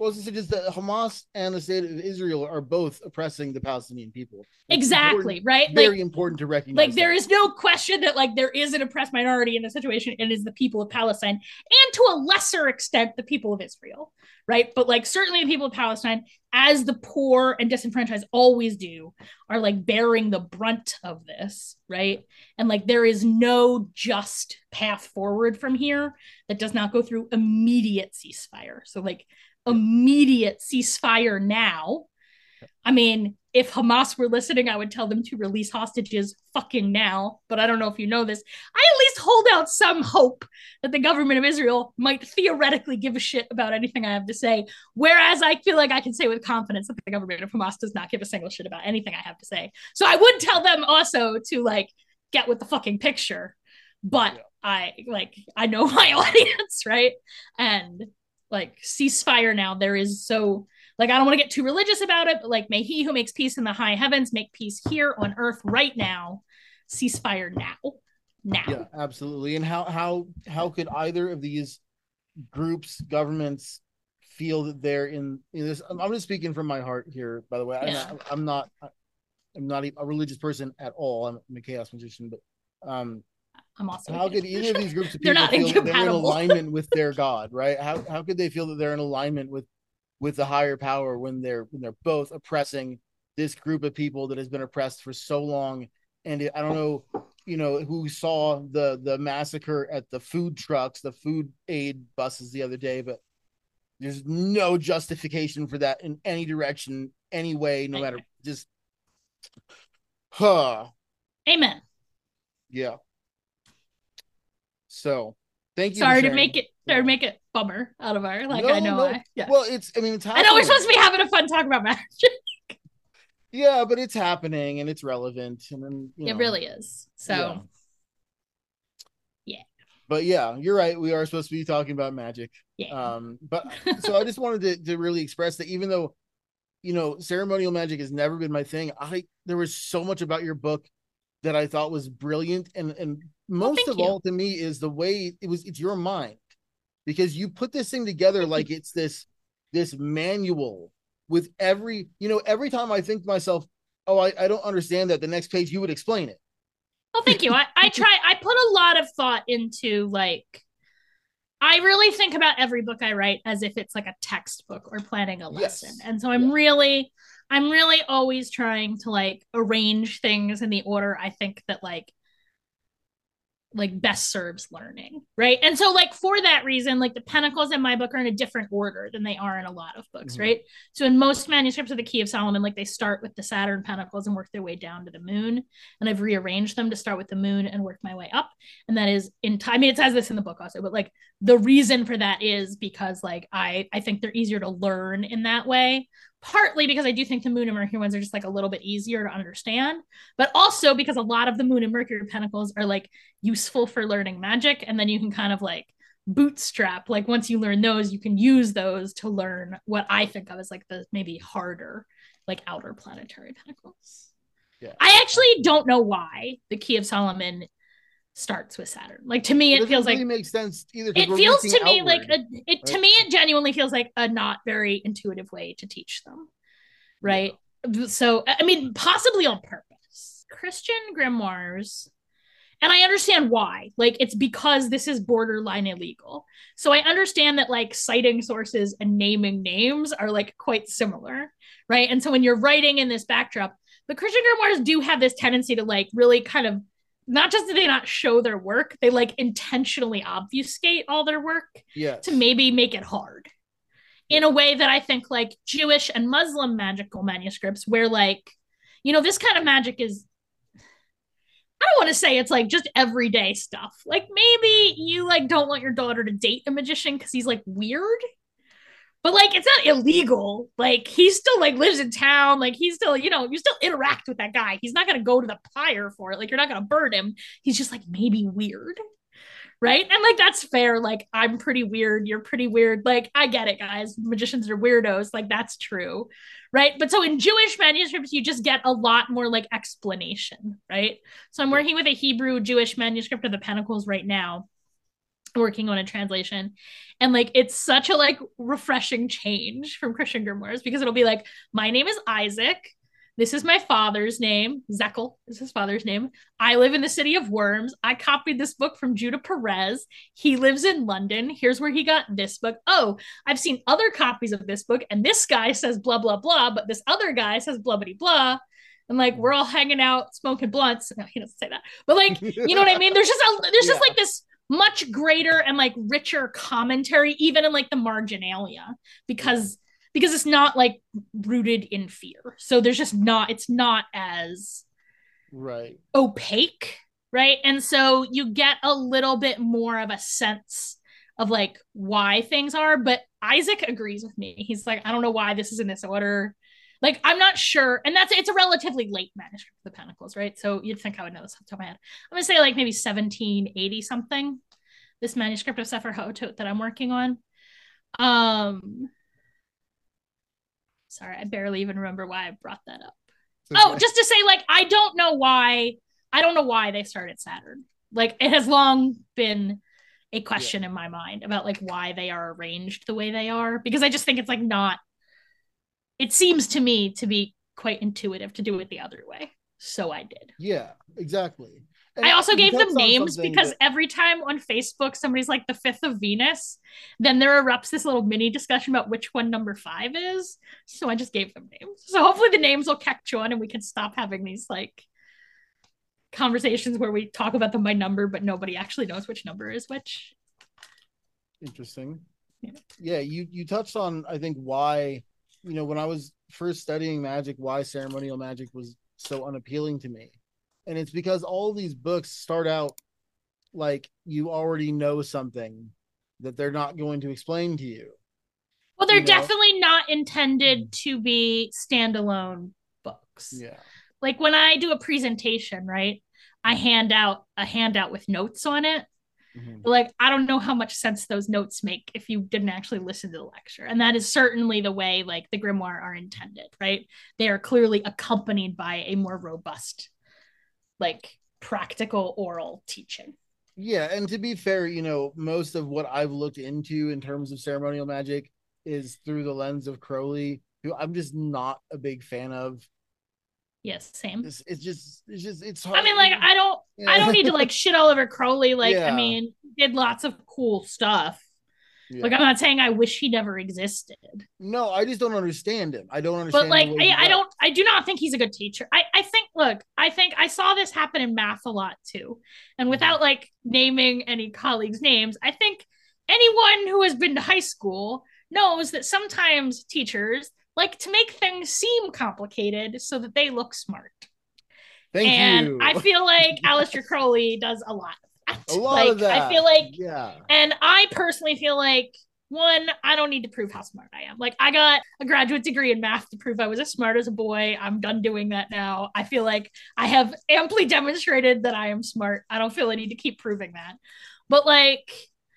Well, it's just that Hamas and the state of Israel are both oppressing the Palestinian people. It's exactly, right? Very important to recognize. Like, there is no question that like there is an oppressed minority in the situation, and it is the people of Palestine, and to a lesser extent the people of Israel, right? But like certainly the people of Palestine, as the poor and disenfranchised always do, are like bearing the brunt of this, right? And like there is no just path forward from here that does not go through immediate ceasefire. So like immediate ceasefire now. I mean, if Hamas were listening, I would tell them to release hostages fucking now. But I don't know if you know this. I at least hold out some hope that the government of Israel might theoretically give a shit about anything I have to say. Whereas I feel like I can say with confidence that the government of Hamas does not give a single shit about anything I have to say. So I would tell them also to like get with the fucking picture. But I know my audience, right? And like ceasefire now. There is so like I don't want to get too religious about it, but like may he who makes peace in the high heavens make peace here on earth right now. Ceasefire now. Yeah, absolutely. And how could either of these groups, governments feel that they're in this? I'm just speaking from my heart here, by the way. Yeah. I'm not a religious person at all. I'm a chaos magician, but I'm also how could either of these groups of people not feel that they're in incompatible. alignment with their God, right? How could they feel that they're in alignment with the higher power when they're both oppressing this group of people that has been oppressed for so long? And I don't know, who saw the massacre at the food trucks, the food aid buses the other day, but there's no justification for that in any direction, any way, no matter just Amen. Yeah. So thank you. Sorry to make it bummer out of our like. No, I know. No. Well, it's happening. I know we're supposed to be having a fun talk about magic. Yeah, but it's happening and it's relevant, and then it really is. So yeah. But yeah, you're right. We are supposed to be talking about magic. Yeah. But so I just wanted to really express that even though ceremonial magic has never been my thing, there was so much about your book that I thought was brilliant, and most of all to me is the way it's your mind, because you put this thing together like it's this manual with every time I think to myself, oh, I don't understand that, the next page you would explain it. Oh, thank you. I put a lot of thought into like, I really think about every book I write as if it's like a textbook or planning a lesson. Yes. And so I'm really always trying to like arrange things in the order I think that like best serves learning, right? And so like for that reason, like the pentacles in my book are in a different order than they are in a lot of books, right? So in most manuscripts of the Key of Solomon, like they start with the Saturn pentacles and work their way down to the moon, and I've rearranged them to start with the moon and work my way up. And that is in time. I mean, it says this in the book also, but like the reason for that is because like I think they're easier to learn in that way. Partly because I do think the Moon and Mercury ones are just like a little bit easier to understand, but also because a lot of the Moon and Mercury pentacles are like useful for learning magic. And then you can kind of like bootstrap, like once you learn those, you can use those to learn what I think of as like the maybe harder, like outer planetary pentacles. Yeah. I actually don't know why the Key of Solomon starts with Saturn. Like to me, it feels really like makes sense either. It feels to me like to me it genuinely feels like a not very intuitive way to teach them, right? Yeah. So I mean, possibly on purpose. Christian grimoires, and I understand why. Like it's because this is borderline illegal. So I understand that like citing sources and naming names are like quite similar, right? And so when you're writing in this backdrop, the Christian grimoires do have this tendency to like really kind of, not just do they not show their work, they like intentionally obfuscate all their work to maybe make it hard in a way that I think like Jewish and Muslim magical manuscripts where like, this kind of magic is, I don't want to say it's like just everyday stuff. Like maybe you like don't want your daughter to date a magician because he's like weird. But like, it's not illegal. Like he still like lives in town. Like he's still, you still interact with that guy. He's not going to go to the pyre for it. Like you're not going to burn him. He's just like maybe weird. Right. And like, that's fair. Like I'm pretty weird. You're pretty weird. Like I get it, guys. Magicians are weirdos. Like that's true. Right. But so in Jewish manuscripts, you just get a lot more like explanation. Right. So I'm working with a Hebrew Jewish manuscript of the Pentacles right now. working on a translation, and like it's such a like refreshing change from Christian grimoires, because it'll be like, my name is Isaac, this is my father's name, Zekel is his father's name, I live in the city of Worms, I copied this book from Judah Perez, he lives in London, here's where he got this book, oh, I've seen other copies of this book and this guy says blah blah blah, but this other guy says blah blah blah, and like we're all hanging out smoking blunts. No, he doesn't say that, but like, you know what I mean, there's just like this much greater and like richer commentary, even in like the marginalia, because it's not like rooted in fear. So there's just not, it's not as right opaque, right? And so you get a little bit more of a sense of like why things are. But Isaac agrees with me. He's like, I don't know why this is in this order. Like, I'm not sure. And it's a relatively late manuscript of the Pentacles, right? So you'd think I would know this off the top of my head. I'm going to say like maybe 1780 something, this manuscript of Sefer HaOtot that I'm working on. Sorry, I barely even remember why I brought that up. Okay. Oh, just to say, like, I don't know why they started Saturn. Like, it has long been a question in my mind about like why they are arranged the way they are, because I just think it's like not, it seems to me to be quite intuitive to do it the other way. So I did. Yeah, exactly. And I also gave them names because every time on Facebook somebody's like the 5th of Venus, then there erupts this little mini discussion about which one number 5 is. So I just gave them names. So hopefully the names will catch on and we can stop having these like conversations where we talk about them by number, but nobody actually knows which number is which. Interesting. Yeah, you touched on, I think, why, you know, when I was first studying magic, why ceremonial magic was so unappealing to me. And it's because all these books start out like you already know something that they're not going to explain to you. Well, they're definitely not intended to be standalone books. Yeah. Like when I do a presentation, right? I hand out a handout with notes on it. Mm-hmm. Like, I don't know how much sense those notes make if you didn't actually listen to the lecture. And that is certainly the way like the grimoire are intended, right? They are clearly accompanied by a more robust, like practical oral teaching. Yeah, and to be fair, you know, most of what I've looked into in terms of ceremonial magic is through the lens of Crowley, who I'm just not a big fan of. Yes, same. It's hard. I mean, like, I don't need to like shit all over Crowley. Like, I mean, he did lots of cool stuff. Yeah. Like, I'm not saying I wish he never existed. No, I just don't understand him. I don't understand. But like, I do not think he's a good teacher. I think I saw this happen in math a lot too. And without like naming any colleagues' names, I think anyone who has been to high school knows that sometimes teachers like to make things seem complicated so that they look smart. Thank you. And I feel like Aleister Crowley does a lot of that. A lot of that. I feel like, and I personally feel like, one, I don't need to prove how smart I am. Like, I got a graduate degree in math to prove I was as smart as a boy. I'm done doing that now. I feel like I have amply demonstrated that I am smart. I don't feel I need to keep proving that. But like,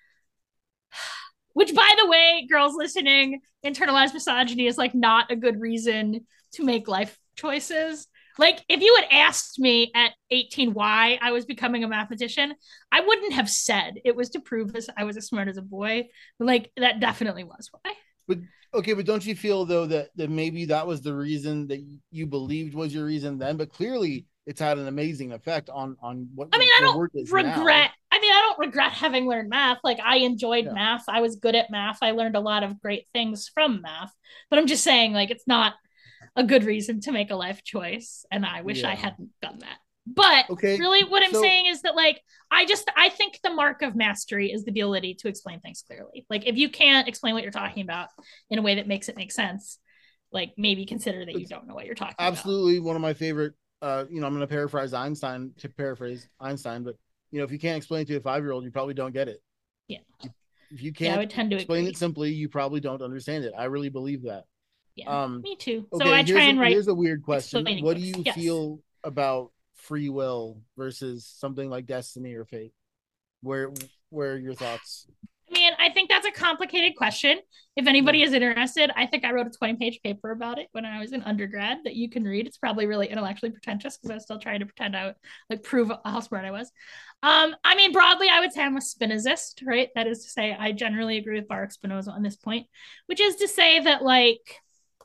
which, by the way, girls listening, internalized misogyny is like not a good reason to make life choices. Like, if you had asked me at 18 why I was becoming a mathematician, I wouldn't have said it was to prove I was as smart as a boy. But like, that definitely was why. But don't you feel though that maybe that was the reason that you believed was your reason then? But clearly, it's had an amazing effect on what. I mean, I don't regret. I mean, I don't regret having learned math. Like, I enjoyed math. I was good at math. I learned a lot of great things from math. But I'm just saying, like, it's not a good reason to make a life choice. And I wish I hadn't done that. But really what I'm saying is that, like, I think the mark of mastery is the ability to explain things clearly. Like, if you can't explain what you're talking about in a way that makes it make sense, like, maybe consider that you don't know what you're talking about. Absolutely. One of my favorite, I'm going to paraphrase Einstein, but you know, if you can't explain it to a 5-year-old, you probably don't get it. Yeah. If you can't I would tend to explain agree. it simply, you probably don't understand it. I really believe that. Yeah, me too. So I try and write. Here's a weird question. What do you feel about free will versus something like destiny or fate? Where are your thoughts? I mean, I think that's a complicated question. If anybody is interested, I think I wrote a 20-page paper about it when I was in undergrad that you can read. It's probably really intellectually pretentious because I was still trying to pretend I would like prove how smart I was. I mean, broadly, I would say I'm a Spinozist, right? That is to say, I generally agree with Baruch Spinoza on this point, which is to say that like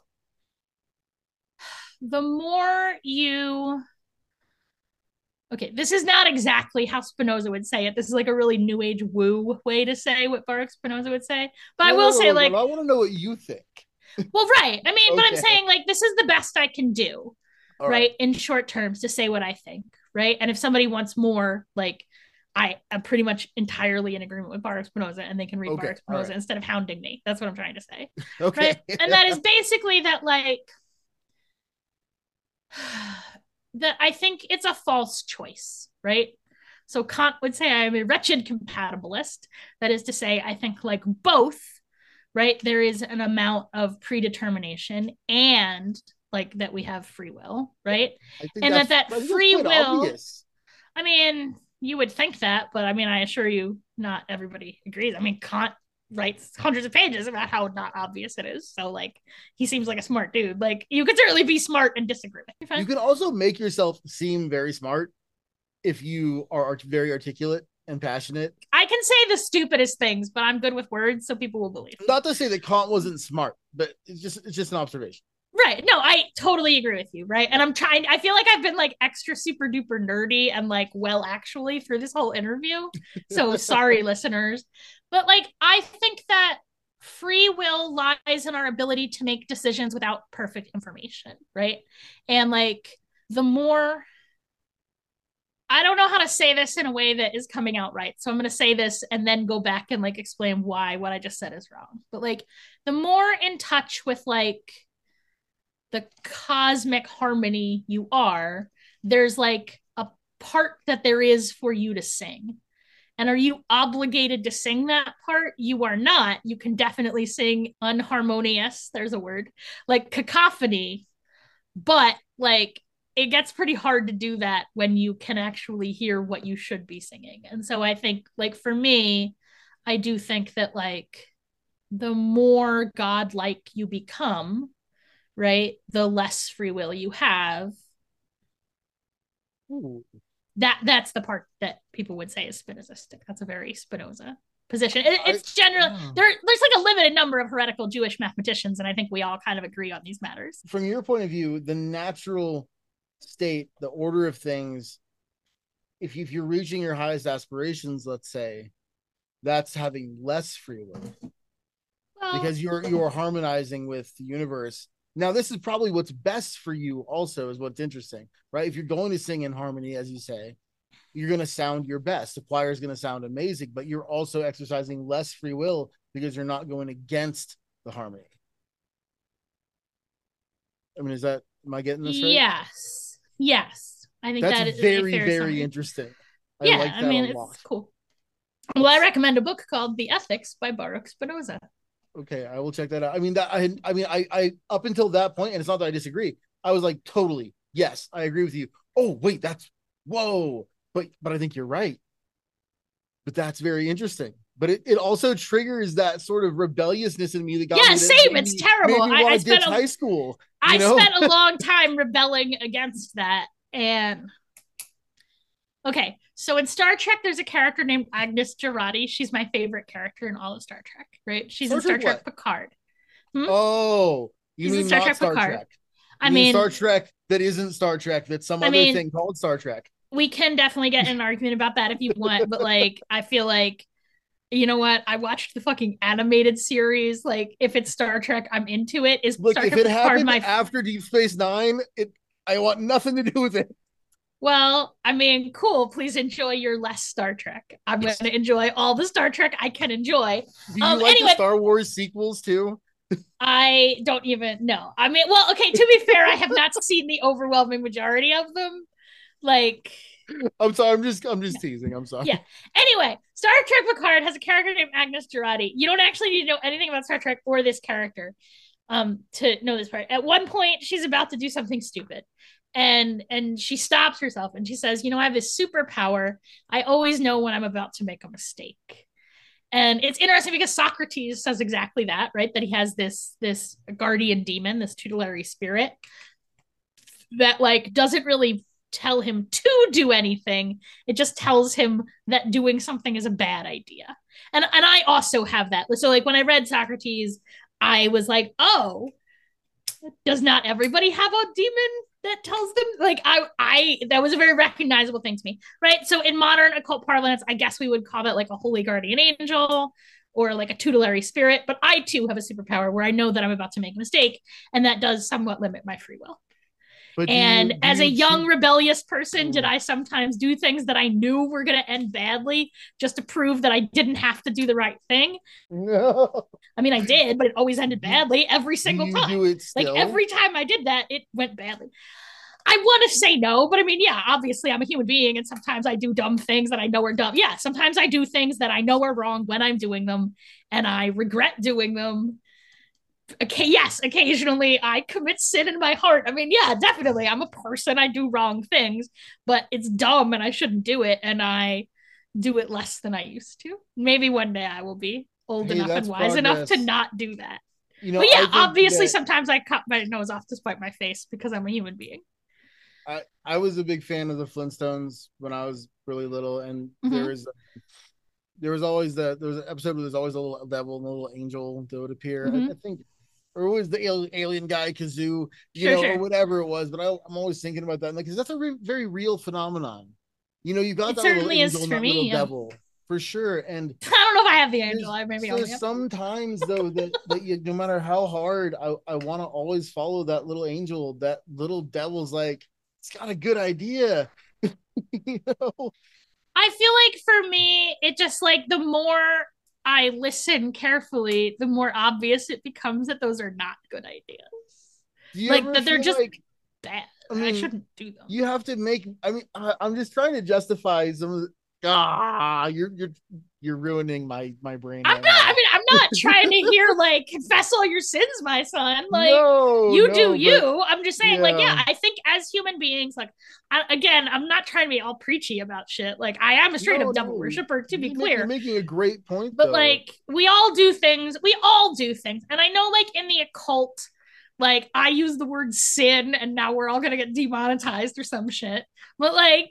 the more you okay, this is not exactly how Spinoza would say it. This is like a really new age woo way to say what Baruch Spinoza would say. But I will say, like, I want to know what you think. Well, right. I mean, but I'm saying like this is the best I can do, right? In short terms to say what I think, right? And if somebody wants more, like I am pretty much entirely in agreement with Baruch Spinoza and they can read Baruch Spinoza instead of hounding me. That's what I'm trying to say. Right. And that is basically that like that I think it's a false choice, right? So Kant would say I'm a wretched compatibilist. That is to say, I think like both, right? There is an amount of predetermination and like that we have free will, right? And that free will, obvious. I mean, you would think that, but I mean, I assure you, not everybody agrees. I mean, Kant writes hundreds of pages about how not obvious it is. So like he seems like a smart dude. Like you could certainly be smart and disagree. You can also make yourself seem very smart if you are very articulate and passionate. I can say the stupidest things, but I'm good with words, so people will believe. Not to say that Kant wasn't smart, but it's just an observation. Right. No, I totally agree with you. Right. And I feel like I've been like extra super duper nerdy and like, well, actually through this whole interview. So sorry, listeners. But like, I think that free will lies in our ability to make decisions without perfect information. Right. And like, the more, I don't know how to say this in a way that is coming out right. So I'm going to say this and then go back and like explain why what I just said is wrong. But like, the more in touch with like, the cosmic harmony you are, there's like a part that there is for you to sing. And are you obligated to sing that part? You are not. You can definitely sing unharmonious, there's a word, like cacophony, but like it gets pretty hard to do that when you can actually hear what you should be singing. And so I think like for me, I do think that like the more godlike you become, right, the less free will you have. Ooh. That's the part that people would say is Spinozistic. That's a very Spinoza position. It's general. There's like a limited number of heretical Jewish mathematicians, and I think we all kind of agree on these matters. From your point of view, the natural state, the order of things, if you're reaching your highest aspirations, let's say, that's having less free will. Well, because you're harmonizing with the universe. Now, this is probably what's best for you also is what's interesting, right? If you're going to sing in harmony, as you say, you're going to sound your best. The choir is going to sound amazing, but you're also exercising less free will because you're not going against the harmony. I mean, am I getting this right? Yes. I think that's that is very, very interesting. I mean, it's cool. Well, I recommend a book called The Ethics by Baruch Spinoza. Okay, I will check that out. I mean, I up until that point, and it's not that I disagree. I was like, totally, yes, I agree with you. Oh, wait, whoa. But I think you're right. But that's very interesting. But it also triggers that sort of rebelliousness in me that got me. Yeah, same. It's terrible. I spent high school. I spent a long time rebelling against that. And okay, so in Star Trek, there's a character named Agnes Jurati. She's my favorite character in all of Star Trek, right? She's in Star Trek Picard. Oh, you mean Star Trek Picard? I mean Star Trek that isn't Star Trek. That's some other thing called Star Trek. We can definitely get in an argument about that if you want, but like, I feel like, you know what? I watched the fucking animated series. Like, if it's Star Trek, I'm into it. Look, if it happened after Deep Space Nine, I want nothing to do with it. Well, I mean, cool. Please enjoy your less Star Trek. I'm going to enjoy all the Star Trek I can enjoy. Do you like the Star Wars sequels too? I don't even know. I mean, well, okay, to be fair, I have not seen the overwhelming majority of them. Like, I'm sorry, I'm just teasing. I'm sorry. Yeah. Anyway, Star Trek Picard has a character named Agnes Jurati. You don't actually need to know anything about Star Trek or this character to know this part. At one point, she's about to do something stupid. And she stops herself and she says, I have this superpower. I always know when I'm about to make a mistake. And it's interesting because Socrates says exactly that, right? That he has this guardian demon, this tutelary spirit that like doesn't really tell him to do anything. It just tells him that doing something is a bad idea. And I also have that. So like when I read Socrates, I was like, oh, does not everybody have a demon that tells them? Like I that was a very recognizable thing to me, right? So in modern occult parlance, I guess we would call it like a holy guardian angel or like a tutelary spirit. But I too have a superpower where I know that I'm about to make a mistake, and that does somewhat limit my free will. But and as a young rebellious person, did I sometimes do things that I knew were going to end badly just to prove that I didn't have to do the right thing? No. I mean, I did, but it always ended badly every single time. Do it still? Like every time I did that, it went badly. I want to say no, but I mean, yeah, obviously I'm a human being, and sometimes I do dumb things that I know are dumb. Yeah, sometimes I do things that I know are wrong when I'm doing them, and I regret doing them. Okay, yes, occasionally I commit sin in my heart. I mean, yeah, definitely. I'm a person. I do wrong things, but it's dumb and I shouldn't do it. And I do it less than I used to. Maybe one day I will be old enough and wise enough to not do that. But yeah, obviously sometimes I cut my nose off to spite my face because I'm a human being. I was a big fan of the Flintstones when I was really little, and there was always an episode where there's always a little devil and a little angel that would appear. I think, or it was the alien guy Kazoo, or whatever it was. But I'm always thinking about that, like, because that's a very real phenomenon. You've got that little angel and that little devil for sure. And I don't know if I have the angel. There's sometimes though that you, no matter how hard I want to always follow that little angel, that little devil's like, it's got a good idea. I feel like for me, it just like the more I listen carefully, the more obvious it becomes that those are not good ideas. Like that they're just bad. I mean, I shouldn't do them. You have to make. I mean, I'm just trying to justify some of the. You're ruining my brain. I'm not trying to hear like confess all your sins, my son. Like you do you. I'm just saying, like, yeah, I think as human beings, like, I'm not trying to be all preachy about shit. Like, I am a straight up devil worshiper, to be clear. You're making a great point, but like, we all do things, and I know, like, in the occult, like, I use the word sin, and now we're all gonna get demonetized or some shit. But like.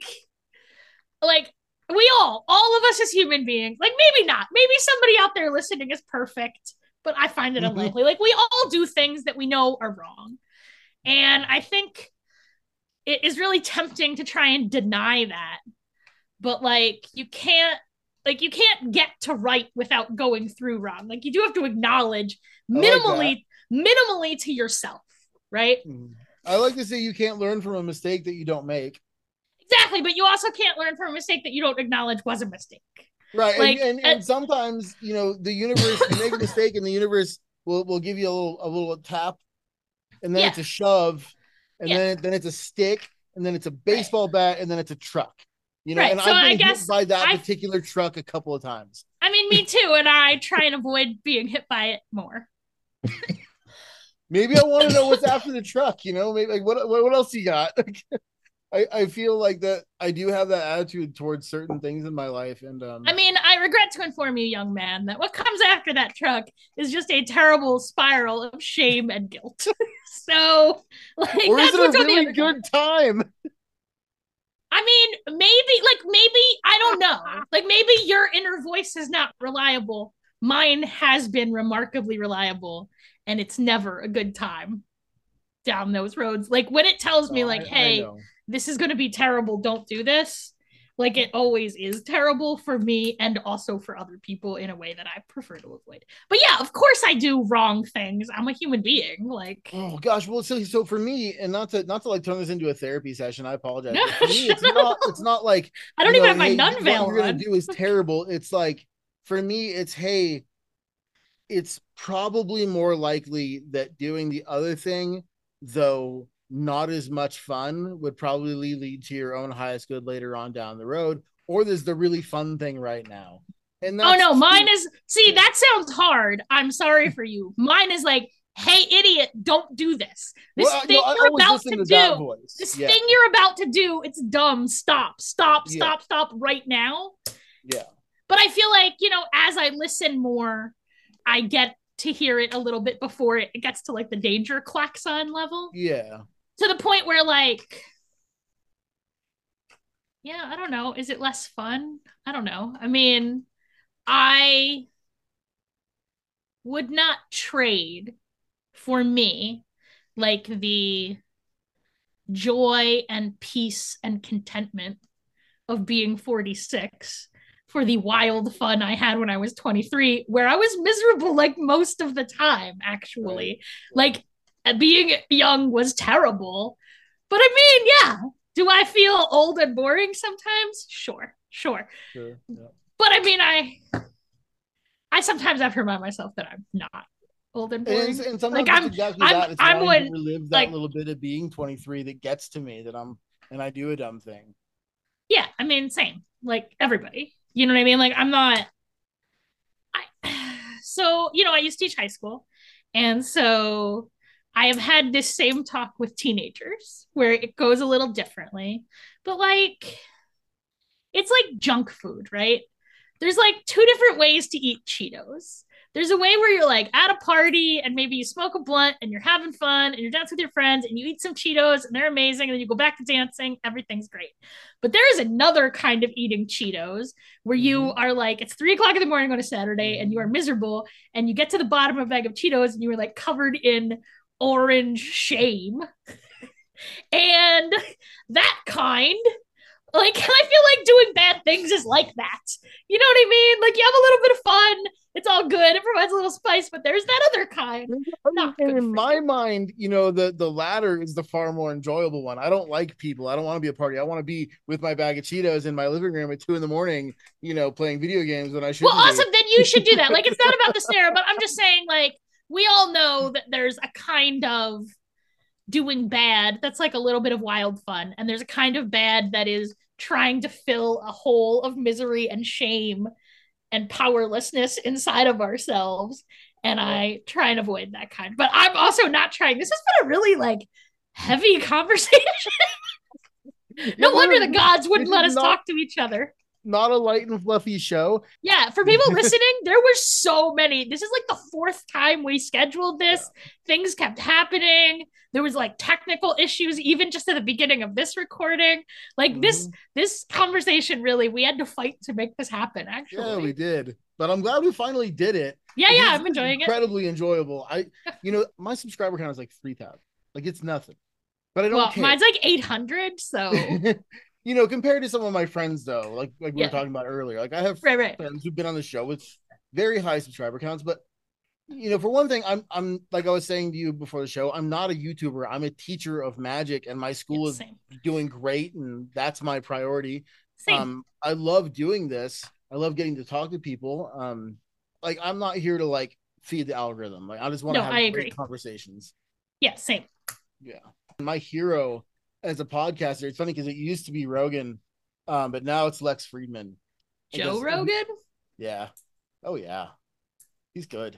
We all of us as human beings, like maybe not, maybe somebody out there listening is perfect, but I find it unlikely. Like we all do things that we know are wrong. And I think it is really tempting to try and deny that. But like, you can't get to right without going through wrong. Like you do have to acknowledge minimally to yourself, right? I like to say you can't learn from a mistake that you don't make. Exactly, but you also can't learn from a mistake that you don't acknowledge was a mistake. Right, like, and sometimes, the universe, you make a mistake and the universe will give you a little tap, and then it's a shove, and then it's a stick, and then it's a baseball bat, and then it's a truck. And so I've been hit by that particular truck a couple of times. I mean, me too, and I try and avoid being hit by it more. Maybe I want to know what's after the truck, maybe like what else you got? I feel like that I do have that attitude towards certain things in my life. And I mean, I regret to inform you, young man, that what comes after that truck is just a terrible spiral of shame and guilt. So, like, or is it a really good time? I mean, maybe, I don't know. Like, maybe your inner voice is not reliable. Mine has been remarkably reliable, and it's never a good time down those roads. Like, when it tells me, like, hey, this is going to be terrible, don't do this. Like, it always is terrible for me and also for other people in a way that I prefer to avoid. But yeah, of course I do wrong things. I'm a human being. Like, oh gosh, well, so for me, and not to like turn this into a therapy session, I apologize. No, for me, it's not like I don't even have my nun veil. What you're gonna do is terrible. It's like, for me, it's, hey, it's probably more likely that doing the other thing, though not as much fun, would probably lead to your own highest good later on down the road, or there's the really fun thing right now. And that's mine is, that sounds hard. I'm sorry for you. Mine is like, hey, idiot, don't do this. This thing you're about to do. This thing you're about to do, it's dumb. Stop right now. Yeah. But I feel like, as I listen more, I get to hear it a little bit before it gets to like the danger klaxon level. Yeah. To the point where like, yeah, I don't know. Is it less fun? I don't know. I mean, I would not trade for me like the joy and peace and contentment of being 46 for the wild fun I had when I was 23, where I was miserable like most of the time, actually. Right. Like being young was terrible. But I mean, yeah. Do I feel old and boring sometimes? Sure. Yeah. But I mean, I sometimes have to remind myself that I'm not old and boring. And sometimes like, it's exactly that. It's wanting to relive that little bit of being 23 that gets to me, and I do a dumb thing. Yeah, I mean, same. Like everybody. You know what I mean? Like I'm not. So, I used to teach high school. And so I have had this same talk with teenagers where it goes a little differently. But like, it's like junk food, right? There's like two different ways to eat Cheetos. There's a way where you're like at a party and maybe you smoke a blunt and you're having fun and you're dancing with your friends and you eat some Cheetos and they're amazing. And then you go back to dancing. Everything's great. But there is another kind of eating Cheetos where you are like, it's 3:00 in the morning on a Saturday and you are miserable and you get to the bottom of a bag of Cheetos and you are like covered in orange shame. And that kind, like, I feel like doing bad things is like that. You know what I mean? Like, you have a little bit of fun. It's all good. It provides a little spice, but there's that other kind. In my mind, the latter is the far more enjoyable one. I don't like people. I don't want to be a party. I want to be with my bag of Cheetos in my living room at 2 a.m, playing video games when I should. Well, awesome. Then you should do that. Like, it's not about the scenario, but I'm just saying, like, we all know that there's a kind of doing bad that's like a little bit of wild fun, and there's a kind of bad that is trying to fill a hole of misery and shame and powerlessness inside of ourselves, and I try and avoid that kind. But I'm also not trying. This has been a really like heavy conversation. No wonder the gods wouldn't let us talk to each other. Not a light and fluffy show. Yeah, for people listening, there were so many. This is like the 4th time we scheduled this. Yeah. Things kept happening. There was like technical issues even just at the beginning of this recording. Like this conversation, really, we had to fight to make this happen, actually. Yeah, we did. But I'm glad we finally did it. Yeah, I'm enjoying it. Incredibly enjoyable. My subscriber count is like 3,000. Like, it's nothing. But I don't care. Mine's like 800, so... Compared to some of my friends, though, like we were talking about earlier, like I have friends who've been on the show with very high subscriber counts. But, for one thing, I'm like I was saying to you before the show, I'm not a YouTuber. I'm a teacher of magic, and my school is doing great, and that's my priority. Same. I love doing this. I love getting to talk to people. Like, I'm not here to like feed the algorithm. Like, I just want to have great conversations. Yeah, same. Yeah. My hero as a podcaster, it's funny because it used to be Rogan, but now it's Lex Friedman. Joe Rogan? Yeah. Oh, yeah. He's good.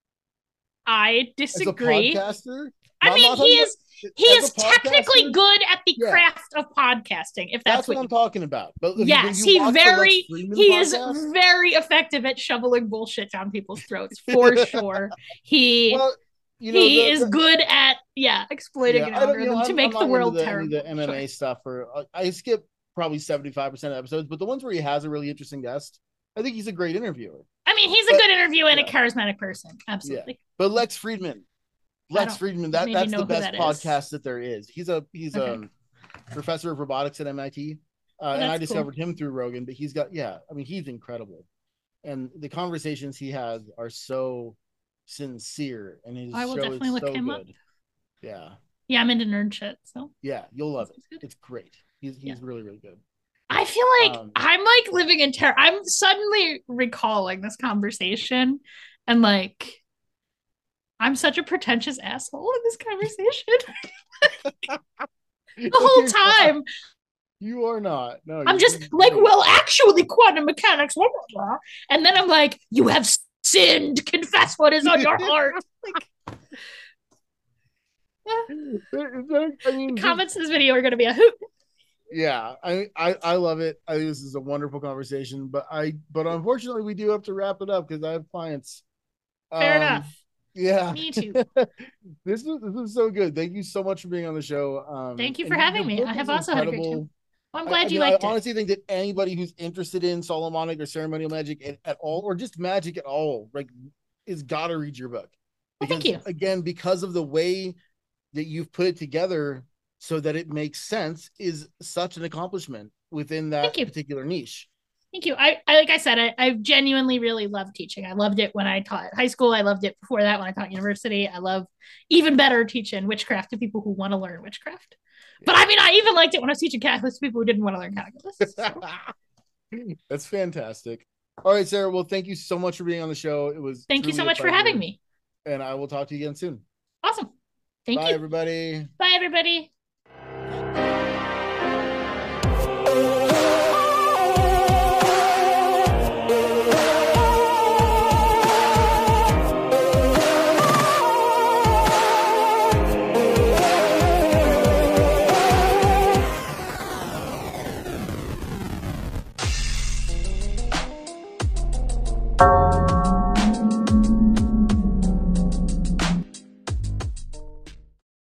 I disagree. As a podcaster? I mean, he is technically good at the craft of podcasting, if that's what I'm talking about. But yes, he is very effective at shoveling bullshit down people's throats, for sure. He is good at exploiting an algorithm to make the world terrible. The MMA stuff, I skip probably 75% of episodes, but the ones where he has a really interesting guest, I think he's a great interviewer. I mean, he's a good interviewer and a charismatic person, absolutely. Yeah. But Lex Friedman, that's the best podcast that there is. He's a professor of robotics at MIT, and I discovered him through Rogan. But he's he's incredible, and the conversations he has are so sincere, and his show is so good. Up. Yeah, I'm into nerd shit, so you'll love it. It's great. He's really, really good. I feel like I'm like living in terror. I'm suddenly recalling this conversation, and like I'm such a pretentious asshole in this conversation. The whole time. You are not. No, I'm just like, well, actually, quantum mechanics, blah, blah, blah. And then I'm like, you have sinned. Confess what is on your heart. Like, I mean, the comments in this video are going to be a hoot. Yeah, I love it. I think this is a wonderful conversation, but unfortunately we do have to wrap it up because I have clients. Fair enough. Yeah. Me too. This is so good. Thank you so much for being on the show. Thank you and for having your me. book I is have also had a great incredible. time. Well, I'm glad you I liked it. honestly think that anybody who's interested in Solomonic or ceremonial magic at all, or just magic at all, like, is gotta read your book. Well, Because thank you. again, because of the way that you've put it together so that it makes sense is such an accomplishment within Thank that you. particular niche. Thank you. I like I said, I genuinely really love teaching. I loved it when I taught high school. I loved it before that when I taught university. I love even better teaching witchcraft to people who want to learn witchcraft. But I mean, I even liked it when I was teaching calculus to people who didn't want to learn calculus. So. That's fantastic. All right, Sarah. Well, thank you so much for being on the show. It was Thank you so truly a much for pleasure, having me. and I will talk to you again soon. Awesome. Thank Bye, you. everybody. Bye, everybody.